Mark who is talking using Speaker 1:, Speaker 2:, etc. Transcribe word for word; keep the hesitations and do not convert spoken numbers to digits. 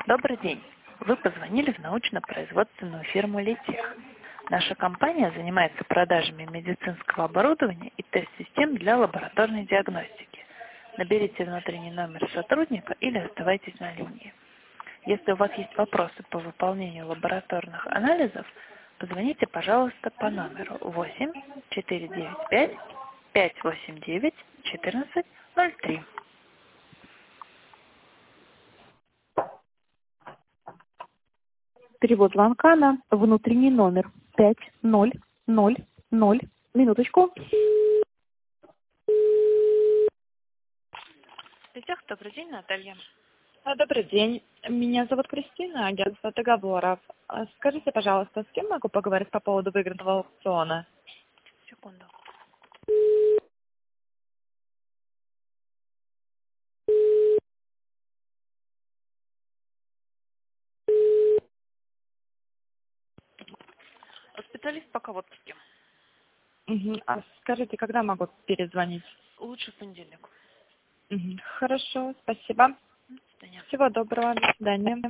Speaker 1: Добрый день. Вы позвонили в научно-производственную фирму «Летех». Наша компания занимается продажами медицинского оборудования и тест-систем для лабораторной диагностики. Наберите внутренний номер сотрудника или оставайтесь на линии. Если у вас есть вопросы по выполнению лабораторных анализов, позвоните, пожалуйста, по номеру восемь четыре девять пять пять восемь девять четырнадцать ноль три.
Speaker 2: Перевод звонка на внутренний номер пять ноль ноль ноль. Минуточку.
Speaker 1: Летех, добрый день, Наталья.
Speaker 3: А, Добрый день. Меня зовут Кристина, агентство договоров. А, Скажите, пожалуйста, с кем могу поговорить по поводу выигранного аукциона?
Speaker 1: Секунду. Специалист пока в отпуске.
Speaker 3: Мгм. А скажите, когда могу перезвонить?
Speaker 1: Лучше в понедельник.
Speaker 3: Мгм. Хорошо, спасибо.
Speaker 1: До свидания.
Speaker 3: Всего доброго, до свидания.